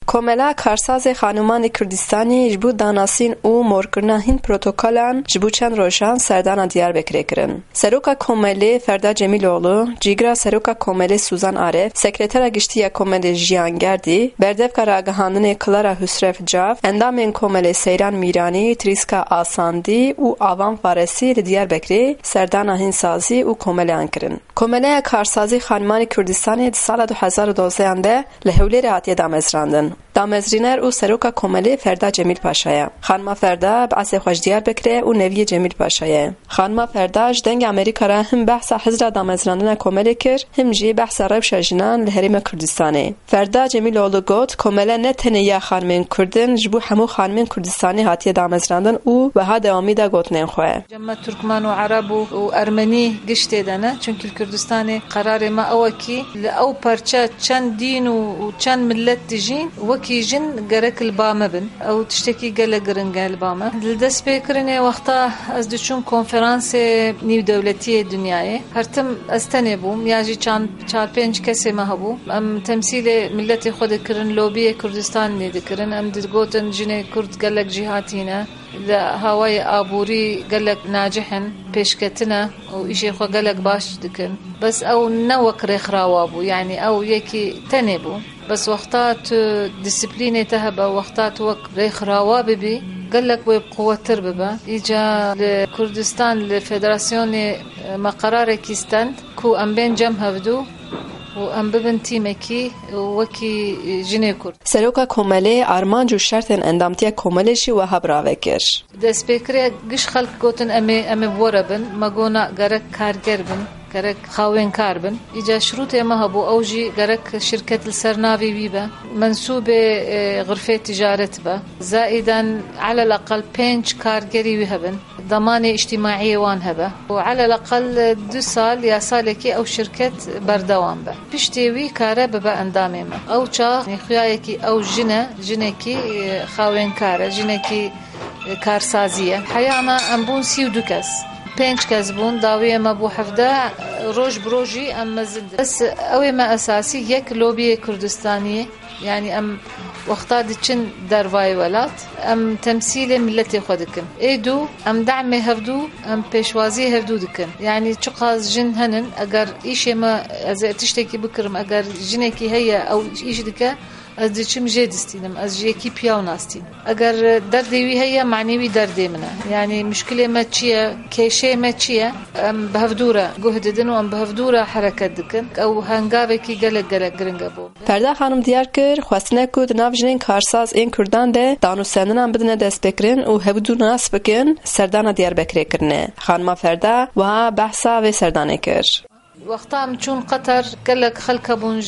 کوملا کارساز خانمان کردستانی جبو داناسین و مورکرنا هین پروتوکولان جبو چند روشان سردان دیاربکر کرن. سروکا کومله فردا جمیلوغلو، جیگرا سروکا کومله سوزان عارف، سکرتر گشتی کومله جیانگردی، بردف کاراگهاندن کلارا حسرف جاف، اندامین کومله سیران میرانی، تریسکا آساندی و آوان فارسی دیاربکری سردان هین سازی و کومله انکرن. کومله کارسازی خانمان کردستانی سال 2012 انده لحولی رعایت دامزراندن. دامزرینر و سروکا کومله فردا جمیل پاشایه. خانم فردا بعث خوش دیاربکر و نوی جمیل پاشایه. خانم فردا جدنگ امریکا را هم بحث حزر دامزراندن کومله کر، هم جی بحث ربش جنان لحریم کردستانی. فردا جمیل اولو گوت کومله نه تنیا خانمین کردن جبو همو خانمین کردستانی هاتی دامزراندن و ها دوامی دا گوتنین خواه. جمع ترکمان و عرب و ارمنی گشته دانه چونکه کردستان قرار ما اوکی او پرچه چند دین و چند ملت تجین وکی جن گرک البامه بن او تشتکی گله گرنگه البامه لدست بکرنه وقتا از دوچون کنفرانس نیو دولتی دنیای هرتم استنه بوم یاجی چار پنج کسی ما هبو ام تمثیل ملت خود کرن لوبی کردستان نیده کرن ام دگوتن جنه کرد گلک جهاتینه هواي آبوري قالك ناجحن بيشكتنا وإشي خو قالك باش دكن بس أو نوك ريخ راوابو يعني أو يكي تنبو بس وقتات ديسبليني تهبا وقتات وك ريخ راوابي قالك بقوة ترببا إجا لكردستان لفدراسيون مقرار كيستان كو أمبين جم هفدو و ام ببن تیمکی وکی جنه کرد. سروکا کومله آرمانج و شرط اندامتی کوملشی و هبراوه کر. دست بکره گش خلق گوتن امی بوره بن مگونا گرک کارگر بن گرک خاوین کار بن. ایجا شروط ما هبو اوجی گرک شرکت السرناوی بیبه منسوب غرفه تجارت با زائدا على الأقل 5 کارگری وهبن ضمان اجتماعي وان هبه وعلى الأقل 2 سال يا سالكي أو شركة بردوان به بشتوي كاره ببا اندامي ما أو چا خيايكي أو جنكي خاوين كاره جنكي كارسازية حيانا أمبون 32 كس 5 كس بون داوية ما بو حفده روج بروجي أم مزند بس أوي ما أساسي يك لوبي كردستانية يعني أم وقتا دچن دروای ولات ام تمثيل ملتي خودكن ايدو ام دعم هفدو ام پیشوازی هفدو دکن يعني چقاز جن هنن اگر ایشه ما از تشتكي بكرم اگر جنكي هي او ایش دکه از دچم جدستینم از یکی پیاو ناستین اگر دردی هي معنوي دردي منه يعني مشكله ما چیه کیشه ما چیه ام بهفدوره جهددن و ام بهفدوره حرکت دکن او هنگاوه کی گلک گرنگه بو فردا خانم دیار کر خواستنه کود نافجنین کارساز این کردان ده دانو سندن بدنه دست بکرین و هبدو ناس بکن سردان دیار بکری کرنه خانم فردا و بحثا و سردانه کر وقتام چون قطر قالك خلق بون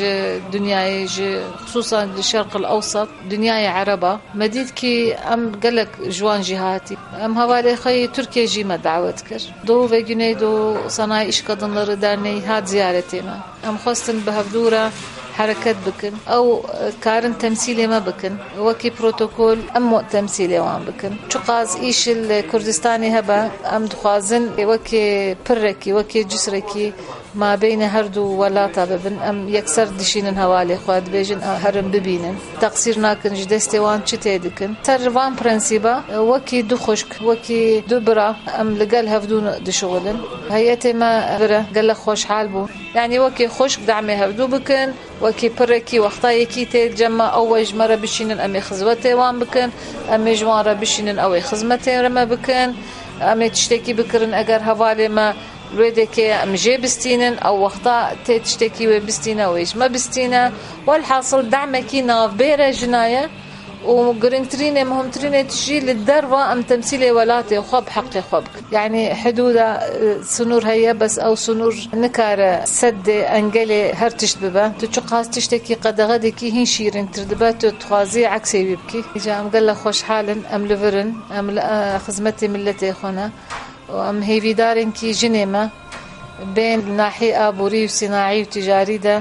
دنياي خصوصا الشرق الأوسط دنياي عربة مديد كي أم قالك جوان جهاتي أم هوالي خي تركيا جيمة دعوتكر دو وجني دو صناعي إش قدنلر دارني هاد زيارتنا أم خواستن بهفدورة حركات بكن أو كارن تمثيلي ما بكن وكي بروتوكول أم تمثيلي وان بكن شقاز إيش الكردستاني هبا أم دخازن وكي بركي وكي جسركي ما بين هردو ولا طاببن أم يكسر دشين هوالي خواد بيجن هرم ببينن تقصير ناكن جدستي وان چتيدكن تر وان برنسيبا وكي دو خشك وكي دو برا أم لقال هفدون دشغلن هيئتي ما برا قال خوش حال بو يعني وكي خشك دعمي هفدو بكن وكي بركي وقتا يكي تجمع أو جمرة بشينن أمي خزوتي وان بكن أمي جوارة بشينن أو خزمتي رما بكن أمي تشتكي بكرن أجر هوالي ما الويدك مجي بستينن أو وقتا تشتكي وبستينة ويش ما بستينة والحاصل دعمك ناف بيرة جناية وقرنترينة مهمترينة تجي للدروة أم تمثيلي ولاتي وخب حقي خب يعني حدودة سنور هي بس أو سنور نكارة سد أنجلي هرتشت ببا تشقاس تشتكي قد غدكي هين شيرين تردبات تخازي عكسي بيبكي إجا أم قال خوش حالا أم لفرن أم خزمتي ملتي خونا وأم هيفي دارن كي جنيمة بين ناحية آبوري وصناعي وتجاري ده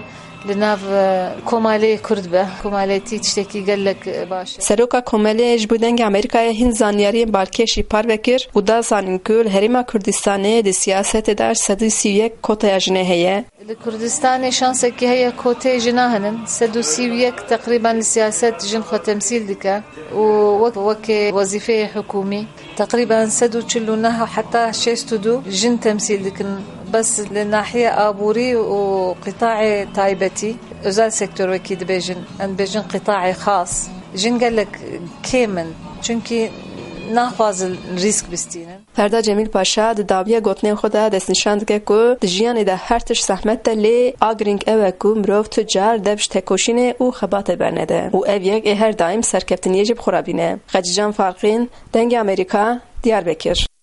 لناف كومالي كرد به كوماليتي تشتكي قال لك باش سروكا كومالي جبو دنگ امریکای هند زانیاری بالکشی پار وکر و دا زانین کل هریما کردستانه دی سیاست در 131 کوتا جنه هي الكردستان شانسك هي كوتي جناهن 131 تقريبا لسياسات جن خو تمثيل دكا ووك وظيفه حكومي تقريبا 140 حتى 6 جن تمثيل دكن بس للناحية آبوري وقطاع تايبتي özel sektör وكيد بيجن أن بيجن قطاعي خاص جن قال لك كيمن çünkü ناخواز ریسک بستینن. فردا جمیل پاشا د داویه گوتنه خدا دست نشاند که کو د جیان ده هر تش زحمت لی آگرینگ او کو مروف تجار دبش تکوشینه او خبات برنده او اویگ هر دایم سرکفتنیه جب خرابینه. خججان فارقین دنگ امریکا دیاربکر.